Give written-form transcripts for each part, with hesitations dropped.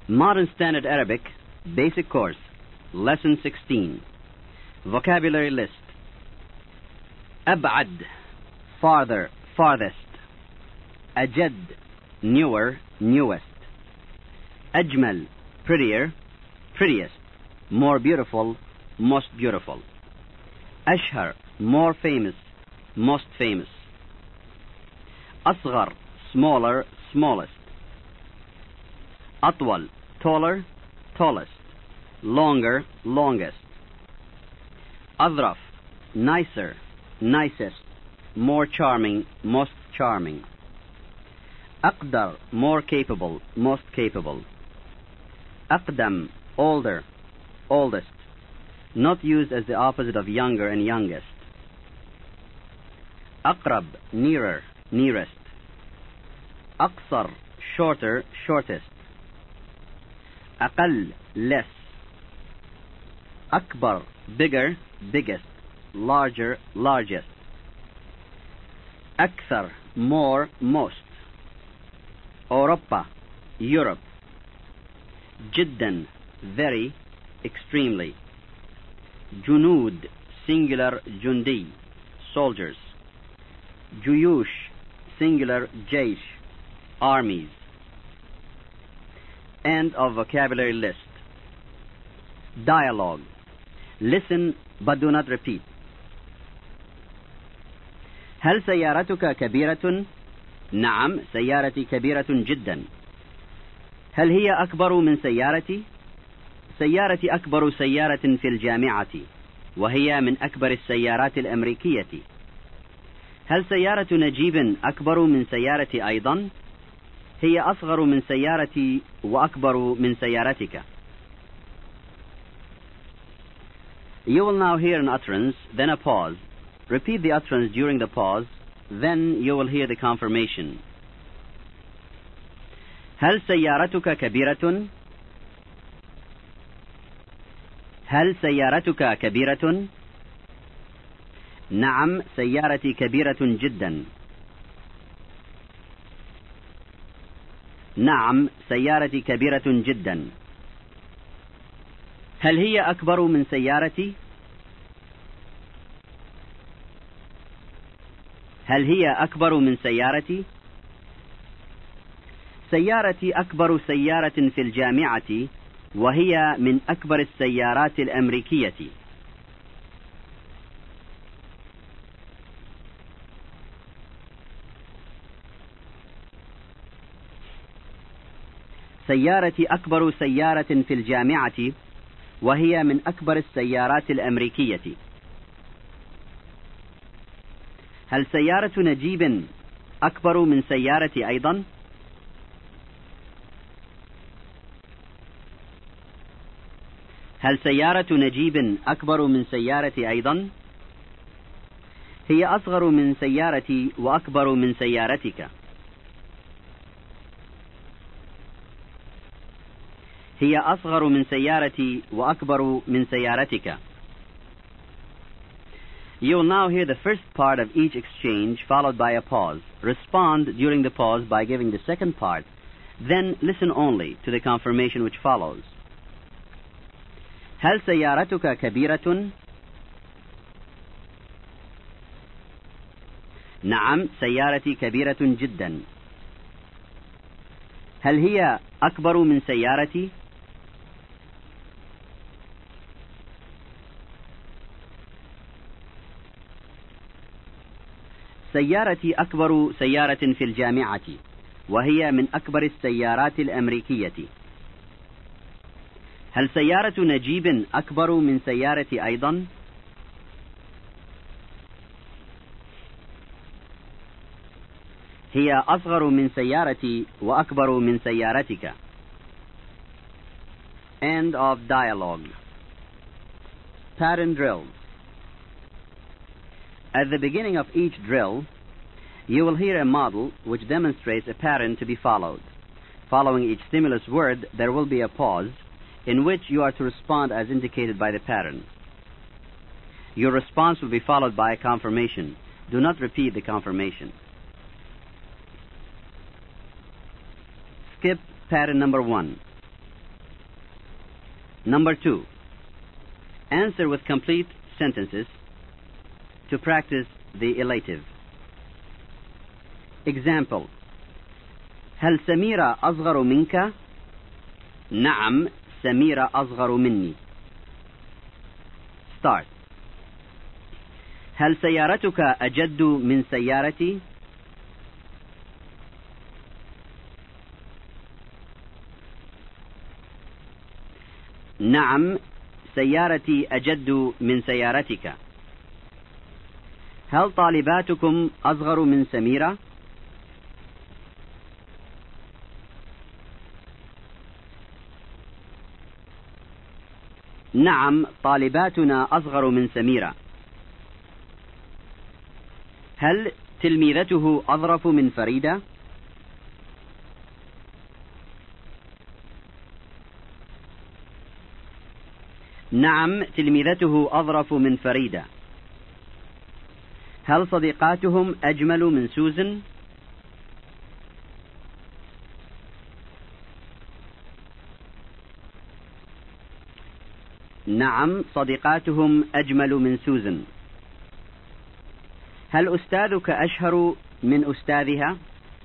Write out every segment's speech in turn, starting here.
Modern Standard Arabic, Basic Course, Lesson 16. Vocabulary List. أبعد, farther, farthest. أجد, newer, newest. أجمل, prettier, prettiest. More beautiful, most beautiful. أشهر, more famous, most famous. أصغر, smaller, smallest. أطول, taller, tallest. Longer, longest. أظرف, nicer, nicest. More charming, most charming. أقدر, more capable, most capable. أقدم, older, oldest. Not used as the opposite of younger and youngest. أقرب, nearer, nearest. أقصر, shorter, shortest. أقل, less. أكبر, bigger, biggest. Larger, largest. أكثر, more, most. أوروبا, Europe. جدا, very, extremely. جنود, singular, جندي, soldiers. جيوش, singular, جيش, armies. End of vocabulary list. Dialogue. Listen but do not repeat. هل سيارتك كبيرة؟ نعم، سيارتي كبيرة جدا. هل هي أكبر من سيارتي؟ سيارتي أكبر سيارة في الجامعة، وهي من أكبر السيارات الأمريكية. هل سيارة نجيب أكبر من سيارتي أيضا؟ هي أصغر من سيارتي وأكبر من سيارتك. You will now hear an utterance, then a pause. Repeat the utterance during the pause, then you will hear the confirmation. هل سيارتك كبيرة؟ هل سيارتك كبيرة؟ نعم، سيارتي كبيرة جدا. نعم، سيارتي كبيرة جدا. هل هي أكبر من سيارتي؟ هل هي أكبر من سيارتي؟ سيارتي أكبر سيارة في الجامعة، وهي من أكبر السيارات الأمريكية. سيارتي أكبر سيارة في الجامعة، وهي من أكبر السيارات الأمريكية. هل سيارة نجيب أكبر من سيارتي أيضا؟ هل سيارة نجيب أكبر من سيارتي أيضا؟ هي أصغر من سيارتي وأكبر من سيارتك. هي أصغر من سيارتي وأكبر من سيارتك. You will now hear the first part of each exchange followed by a pause. Respond during the pause by giving the second part. Then listen only to the confirmation which follows. هل سيارتك كبيرة؟ نعم، سيارتي كبيرة جدا. هل هي أكبر من سيارتي؟ سيارتي أكبر سيارة في الجامعة، وهي من أكبر السيارات الأمريكية. هل سيارة نجيب أكبر من سيارتي أيضا؟ هي أصغر من سيارتي وأكبر من سيارتك. End of dialogue. Pattern drill. At the beginning of each drill, you will hear a model which demonstrates a pattern to be followed. Following each stimulus word, there will be a pause in which you are to respond as indicated by the pattern. Your response will be followed by a confirmation. Do not repeat the confirmation. Skip pattern number 1. Number 2. Answer with complete sentences to practice the elative. Example: هل سميرة أصغر منك؟ نعم، سميرة أصغر مني. Start. هل سيارتك أجد من سيارتي؟ نعم، سيارتي أجد من سيارتك. هل طالباتكم أصغر من سميرة؟ نعم، طالباتنا أصغر من سميرة. هل تلميذته أظرف من فريدة؟ نعم، تلميذته أظرف من فريدة. هل صديقاتهم أجمل من سوزن؟ نعم، صديقاتهم أجمل من سوزن. هل أستاذك أشهر من أستاذها؟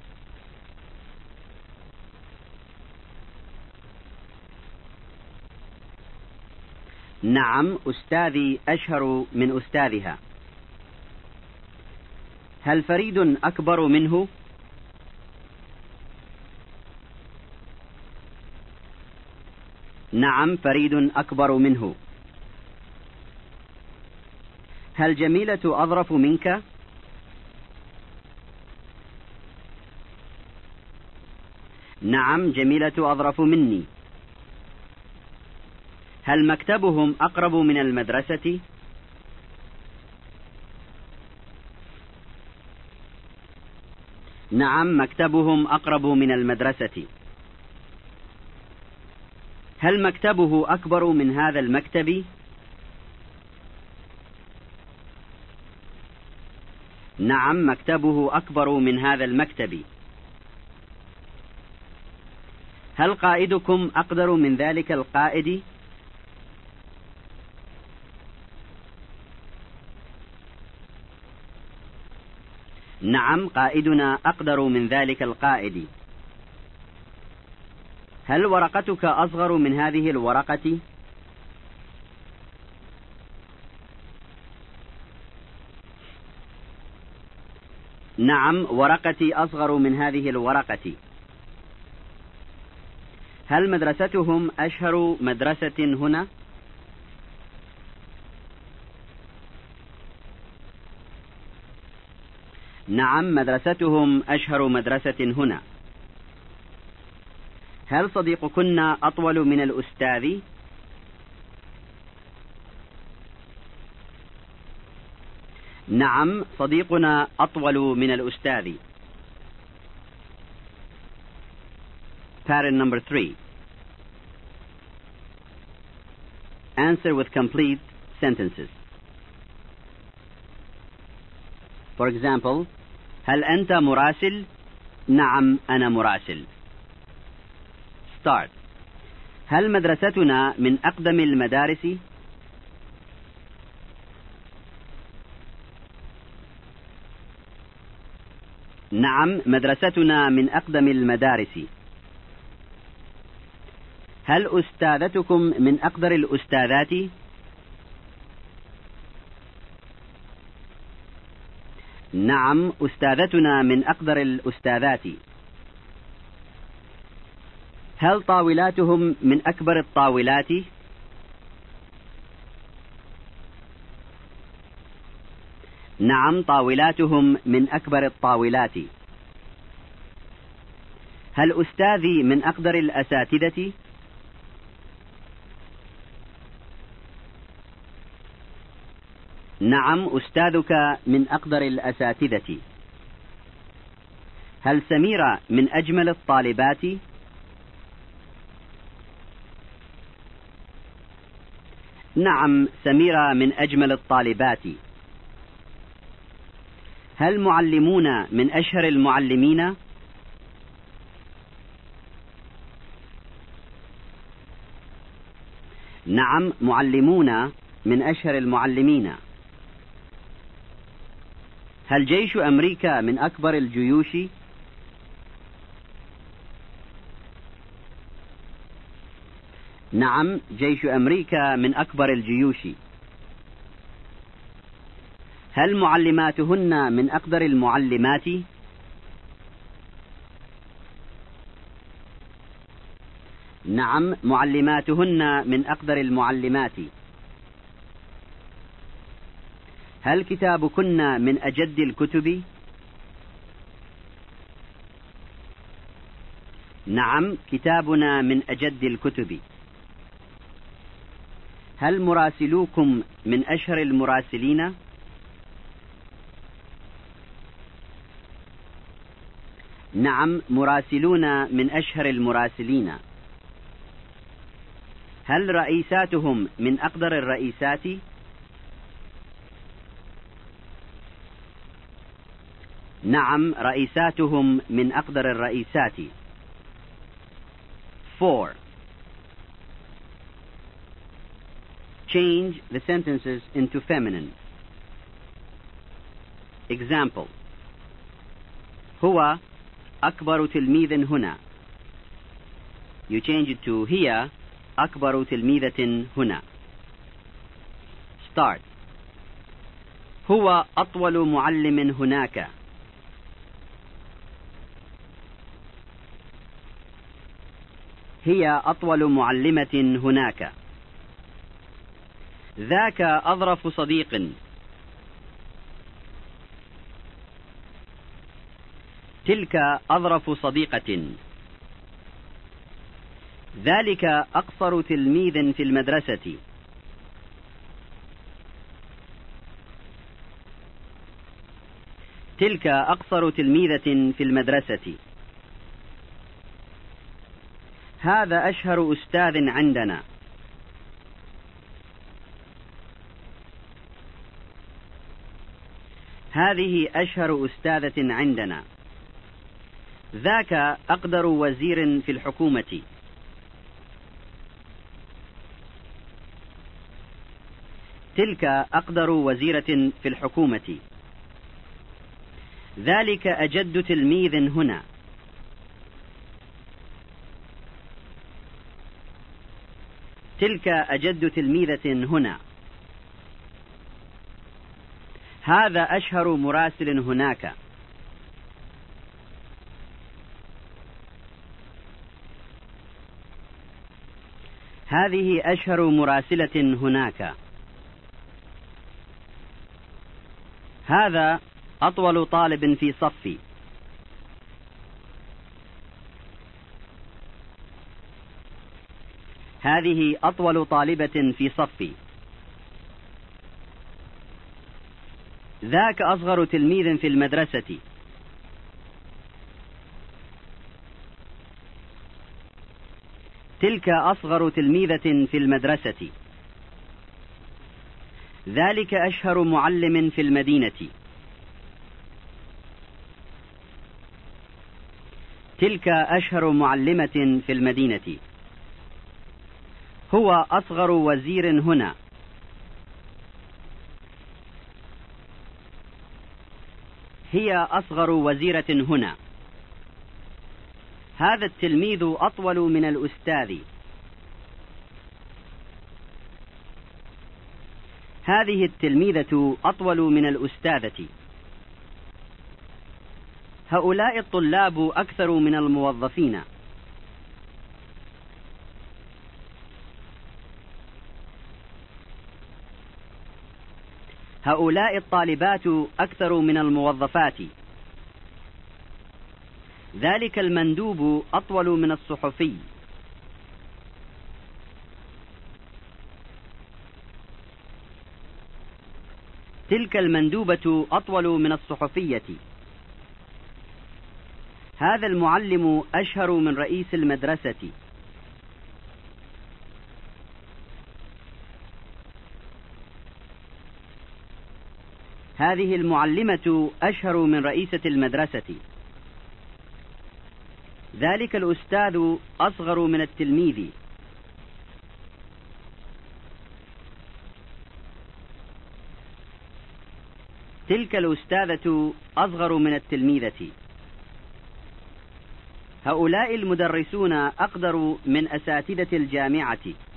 نعم، أستاذي أشهر من أستاذها. هل فريد أكبر منه؟ نعم، فريد أكبر منه. هل جميلة أظرف منك؟ نعم، جميلة أظرف مني. هل مكتبهم أقرب من المدرسة؟ نعم، مكتبهم أقرب من المدرسة. هل مكتبه أكبر من هذا المكتب؟ نعم، مكتبه أكبر من هذا المكتب. هل قائدكم أقدر من ذلك القائد؟ نعم، قائدنا أقدر من ذلك القائد. هل ورقتك أصغر من هذه الورقة؟ نعم، ورقتي أصغر من هذه الورقة. هل مدرستهم أشهر مدرسة هنا؟ نعم، مدرستهم أشهر مدرسة هنا. هل صديقكن أطول من الأستاذ؟ نعم، صديقنا أطول من الأستاذ. Pattern number 3. Answer with complete sentences. For example, هل أنت مراسل؟ نعم، أنا مراسل. Start. هل مدرستنا من أقدم المدارس؟ نعم، مدرستنا من أقدم المدارس. هل أستاذتكم من أقدر الأستاذات؟ نعم، أستاذتنا من أقدر الأستاذات. هل طاولاتهم من أكبر الطاولات؟ نعم، طاولاتهم من أكبر الطاولات. هل أستاذي من أقدر الأساتذة؟ نعم، أستاذك من أقدر الأساتذة. هل سميرة من أجمل الطالبات؟ نعم، سميرة من أجمل الطالبات. هل معلمون من أشهر المعلمين؟ نعم، معلمون من أشهر المعلمين. هل جيش أمريكا من أكبر الجيوش؟ نعم، جيش أمريكا من أكبر الجيوش. هل معلماتهن من أقدر المعلمات؟ نعم، معلماتهن من أقدر المعلمات. هل كتابكن من أجد الكتب؟ نعم، كتابنا من أجد الكتب. هل مراسلوكم من أشهر المراسلين؟ نعم، مراسلون من أشهر المراسلين. هل رئيساتهم من أقدر الرئيسات؟ نعم، رئيساتهم من أقدر الرئيسات. 4. Change the sentences into feminine. Example: هو أكبر تلميذ هنا. You change it to هي أكبر تلميذة هنا. Start. هو أطول معلم هناك. هي أطول معلمة هناك. ذاك أظرف صديق. تلك أظرف صديقة. ذلك أقصر تلميذ في المدرسة. تلك أقصر تلميذة في المدرسة. هذا أشهر أستاذ عندنا. هذه أشهر أستاذة عندنا. ذاك أقدر وزير في الحكومة. تلك أقدر وزيرة في الحكومة. ذلك أجد تلميذ هنا. تلك أجد تلميذة هنا. هذا أشهر مراسل هناك. هذه أشهر مراسلة هناك. هذا أطول طالب في صفي. هذه أطول طالبة في صفي. ذاك أصغر تلميذ في المدرسة. تلك أصغر تلميذة في المدرسة. ذلك أشهر معلم في المدينة. تلك أشهر معلمة في المدينة. هو أصغر وزير هنا. هي أصغر وزيرة هنا. هذا التلميذ أطول من الأستاذ. هذه التلميذة أطول من الأستاذة. هؤلاء الطلاب أكثر من الموظفين. هؤلاء الطالبات أكثر من الموظفات. ذلك المندوب أطول من الصحفي. تلك المندوبة أطول من الصحفية. هذا المعلم أشهر من رئيس المدرسة. هذه المعلمة أشهر من رئيسة المدرسة. ذلك الأستاذ أصغر من التلميذ. تلك الأستاذة أصغر من التلميذة. هؤلاء المدرسون أقدر من أساتذة الجامعة.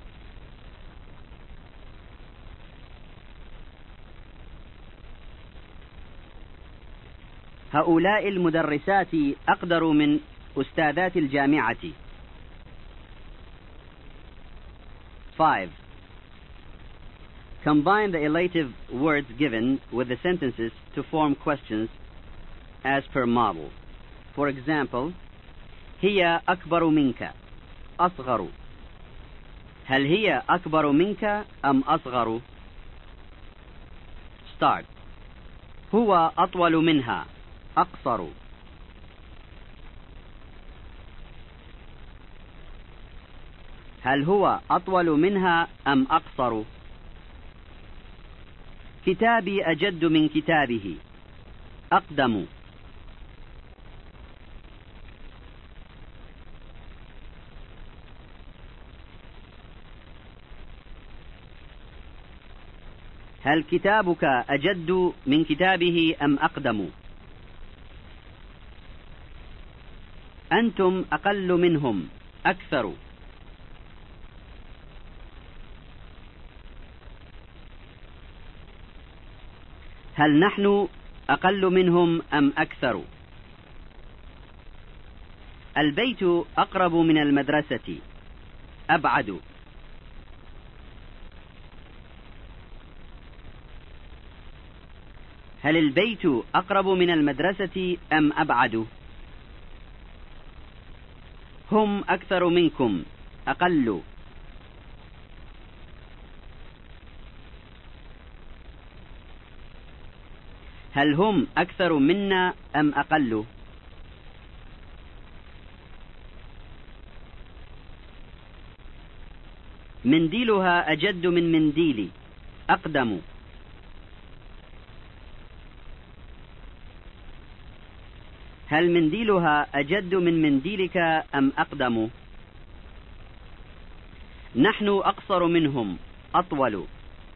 هؤلاء المدرسات أقدر من أستاذات الجامعة. 5. Combine the elative words given with the sentences to form questions as per model. For example, هي أكبر منك. أصغر. هل هي أكبر منك أم أصغر؟ Start. هو أطول منها. أقصر. هل هو أطول منها أم أقصر؟ كتابي أجد من كتابه. أقدم. هل كتابك أجد من كتابه أم أقدم؟ أنتم أقل منهم. أكثر. هل نحن أقل منهم أم أكثر؟ البيت أقرب من المدرسة. أبعد. هل البيت أقرب من المدرسة أم أبعد؟ هم أكثر منكم. أقل. هل هم أكثر منا أم أقل؟ منديلها أجد من منديلي. أقدم. هل منديلها أجد من منديلك أم أقدم؟ نحن أقصر منهم. أطول.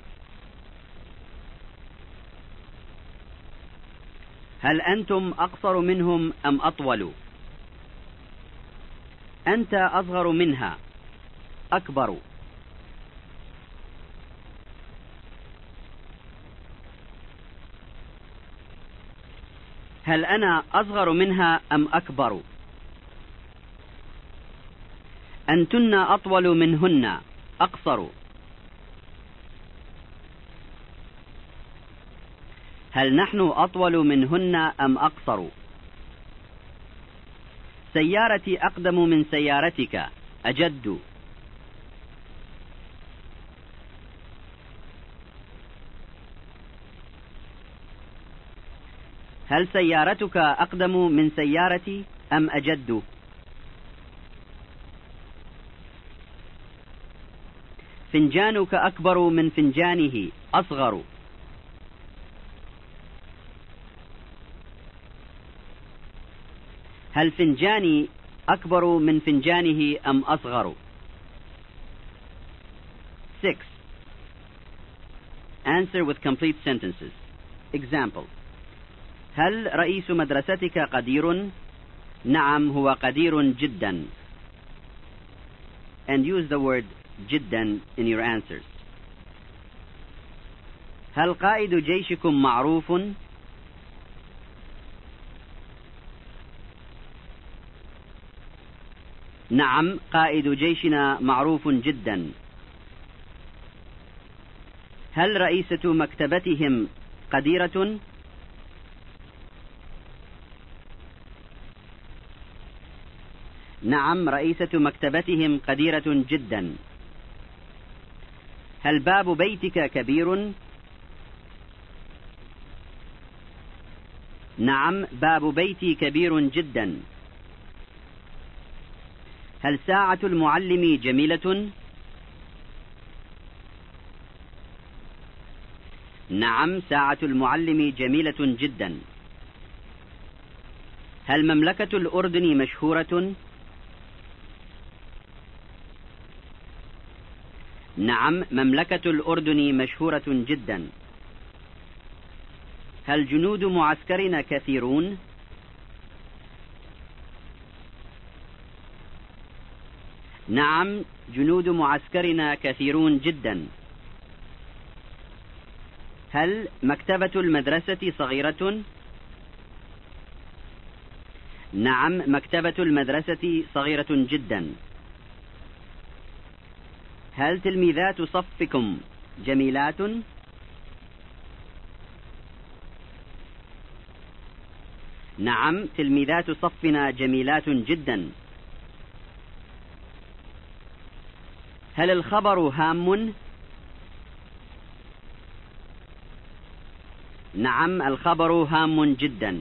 هل أنتم أقصر منهم أم أطول؟ أنت أصغر منها. أكبر. هل أنا أصغر منها أم أكبر؟ أنتن أطول منهن. أقصر. هل نحن أطول منهن أم أقصر؟ سيارتي أقدم من سيارتك. أجد. هل سيارتك أقدم من سيارتي أم أجد؟ فنجانك أكبر من فنجانه. أصغر. هل فنجاني أكبر من فنجانه أم أصغر؟ 6. Answer with complete sentences. Example. هل رئيس مدرستك قدير؟ نعم هو قدير جدا. And use the word جدا in your answers. هل قائد جيشكم معروف؟ نعم قائد جيشنا معروف جدا. هل رئيسة مكتبتهم قديرة؟ نعم رئيسة مكتبتهم قديرة جدا. هل باب بيتك كبير؟ نعم باب بيتي كبير جدا. هل ساعة المعلم جميلة؟ نعم ساعة المعلم جميلة جدا. هل مملكة الأردن مشهورة؟ نعم مملكة الأردن مشهورة جدا. هل جنود معسكرنا كثيرون؟ نعم، جنود معسكرنا كثيرون جدا. هل مكتبة المدرسة صغيرة؟ نعم، مكتبة المدرسة صغيرة جدا. هل تلميذات صفكم جميلات؟ نعم، تلميذات صفنا جميلات جدا. هل الخبر هام؟ نعم، الخبر هام جدا.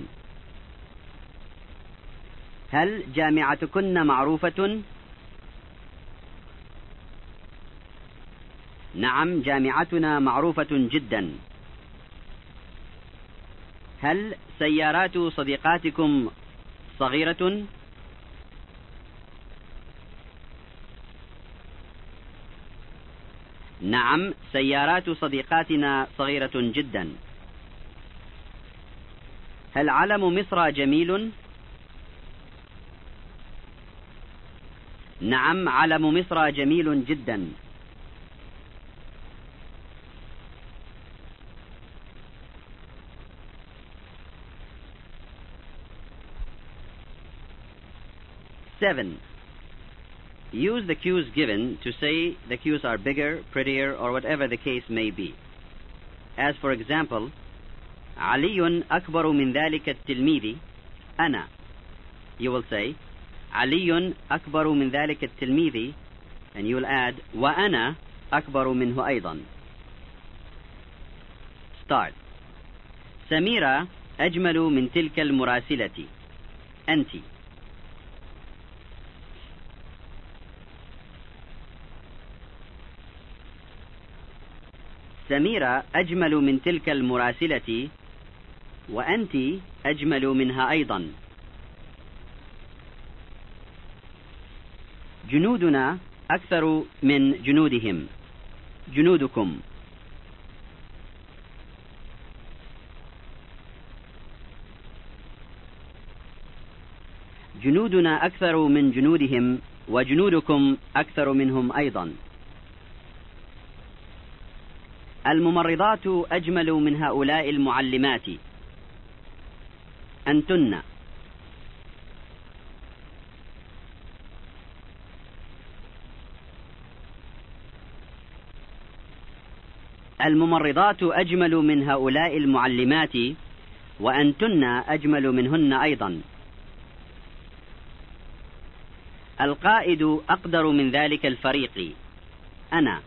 هل جامعتكن معروفة؟ نعم، جامعتنا معروفة جدا. هل سيارات صديقاتكم صغيرة؟ نعم، سيارات صديقاتنا صغيرة جدا. هل علم مصر جميل؟ نعم، علم مصر جميل جدا. Seven. Use the cues given to say the cues are bigger, prettier, or whatever the case may be. As for example, علي أكبر من ذلك التلميذ أنا. You will say, علي أكبر من ذلك التلميذ, and you will add, وأنا أكبر منه أيضا. Start. سميرة أجمل من تلك المراسلة. أنت. سميرة أجمل من تلك المراسلة، وأنت أجمل منها أيضا. جنودنا أكثر من جنودهم. جنودكم. جنودنا أكثر من جنودهم، وجنودكم أكثر منهم أيضا. الممرضات أجمل من هؤلاء المعلمات. أنتن. الممرضات أجمل من هؤلاء المعلمات، وأنتن أجمل منهن أيضا. القائد أقدر من ذلك الفريق. أنا.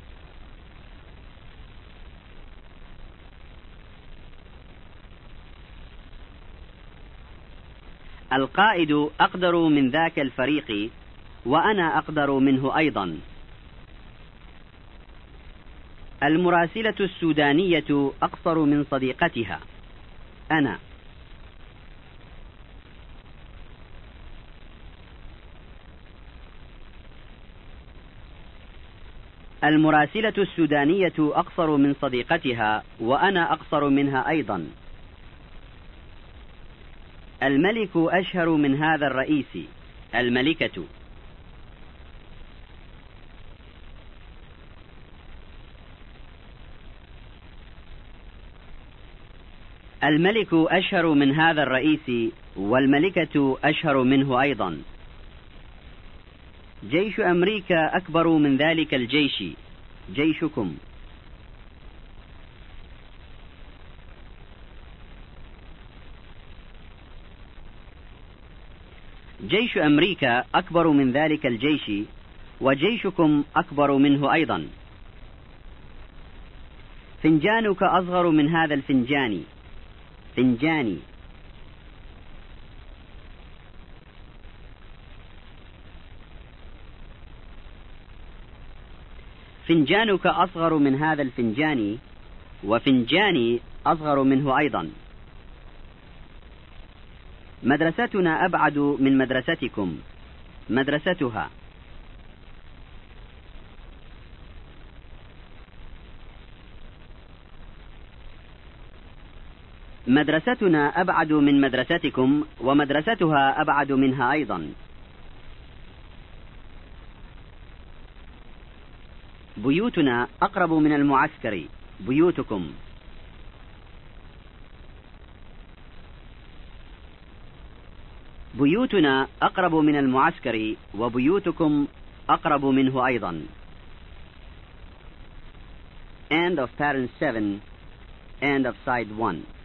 القائد أقدر من ذاك الفريق، وأنا أقدر منه أيضا. المراسلة السودانية أقصر من صديقتها. أنا. المراسلة السودانية أقصر من صديقتها، وأنا أقصر منها أيضا. الملك أشهر من هذا الرئيس. الملكة. الملك أشهر من هذا الرئيس، والملكة أشهر منه أيضا. جيش أمريكا أكبر من ذلك الجيش. جيشكم. جيش أمريكا أكبر من ذلك الجيش، وجيشكم أكبر منه أيضا. فنجانك أصغر من هذا الفنجان. فنجاني. فنجانك أصغر من هذا الفنجان، وفنجاني أصغر منه أيضا. مدرستنا أبعد من مدرستكم. مدرستها. مدرستنا أبعد من مدرستكم ومدرستها أبعد منها أيضا. بيوتنا أقرب من المعسكر. بيوتكم. بيوتنا أقرب من المعسكر وبيوتكم أقرب منه أيضا. End of pattern 7. End of side 1.